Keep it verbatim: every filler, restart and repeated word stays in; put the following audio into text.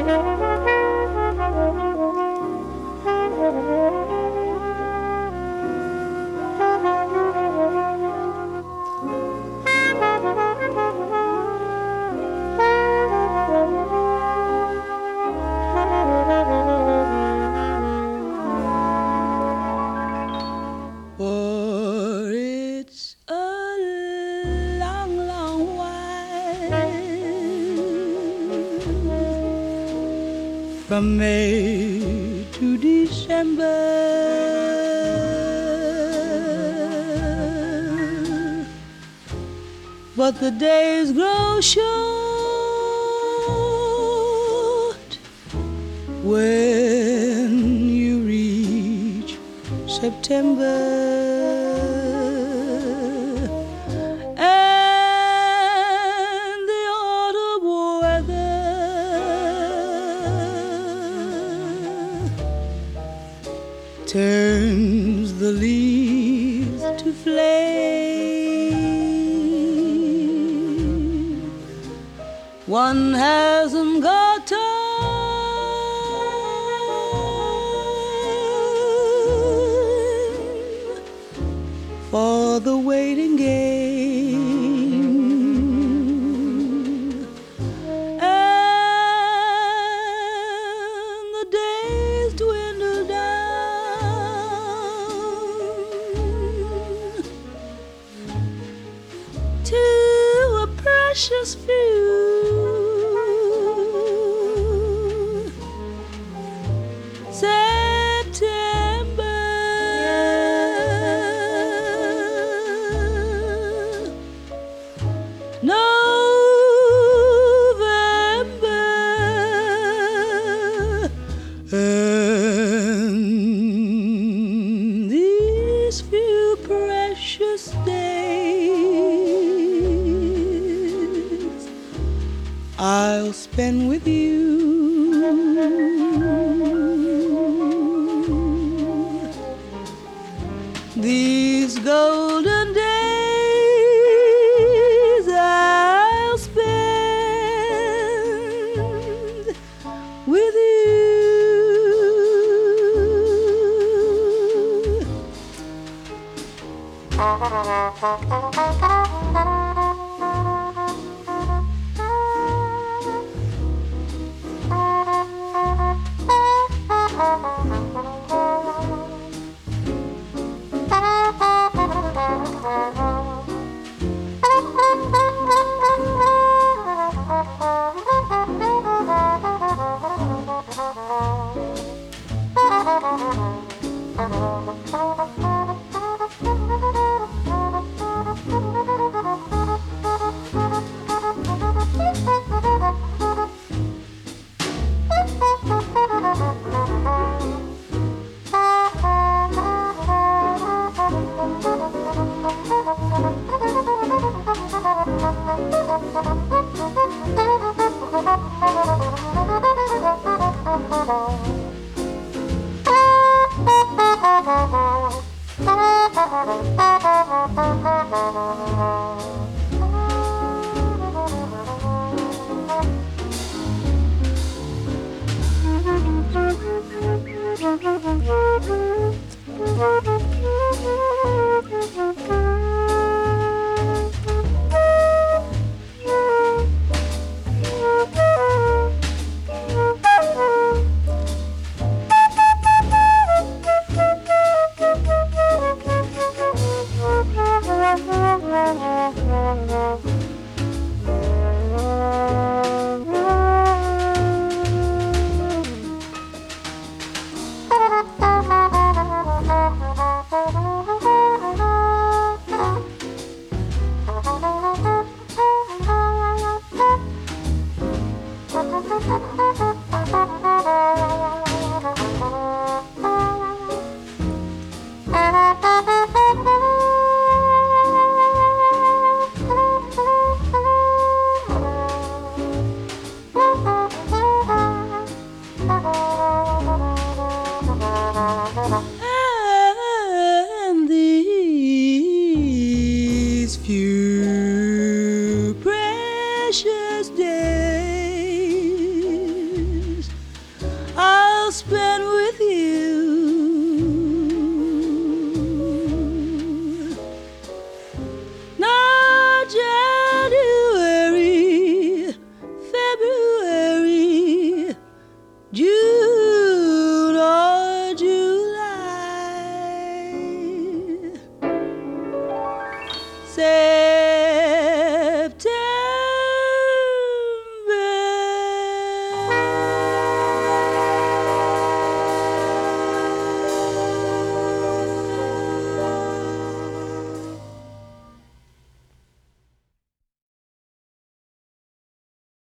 From May to December, but the days grow short when you reach September. Turns the leaves to flame. One hasn't got time for the waiting game. And the days dwindle down to a precious few. September, November, and these few precious days I'll spend with you. These golden days I'll spend with you. And these few precious days spend